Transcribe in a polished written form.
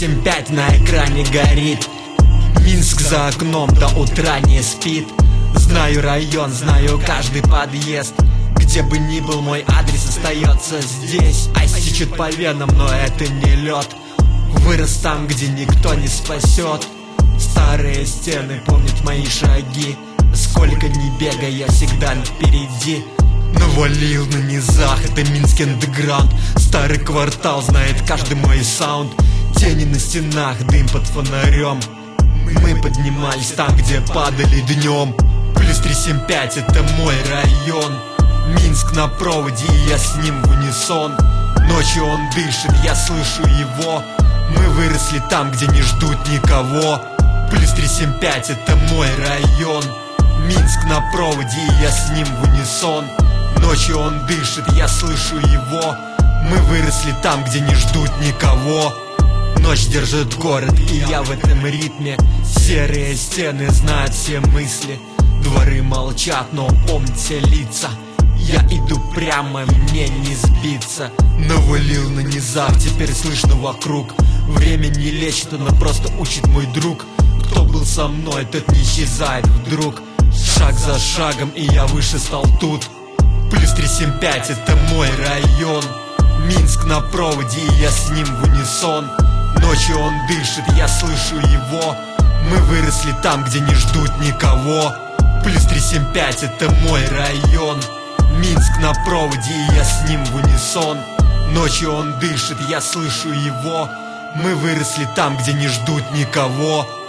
375 на экране горит. Минск за окном до утра не спит. Знаю район, знаю каждый подъезд. Где бы ни был, мой адрес остается здесь. Айс течет по венам, но это не лед. Вырос там, где никто не спасет. Старые стены помнят мои шаги. Сколько ни бегай, я всегда впереди. Навалил на низах, это Минский андеграунд. Старый квартал знает каждый мой саунд. Тени на стенах, дым под фонарем. Мы поднимались там, где падали днем. Плюс 375 это мой район. Минск на проводе, и я с ним в унисон. Ночью он дышит, я слышу его. Мы выросли там, где не ждут никого. Плюс 375 это мой район. Минск на проводе, и я с ним в унисон. Ночью он дышит, я слышу его. Мы выросли там, где не ждут никого. Ночь держит город, и я в этом ритме. Серые стены знают все мысли. Дворы молчат, но помнят все лица. Я иду прямо, мне не сбиться. Навалил на низах, теперь слышно вокруг. Время не лечит, оно просто учит мой друг. Кто был со мной, тот не исчезает вдруг. Шаг за шагом, и я выше стал тут. Плюс 375 это мой район. Минск на проводе, и я с ним в унисон. Ночью он дышит, я слышу его. Мы выросли там, где не ждут никого. Плюс 375 это мой район. Минск на проводе, и я с ним в унисон. Ночью он дышит, я слышу его. Мы выросли там, где не ждут никого.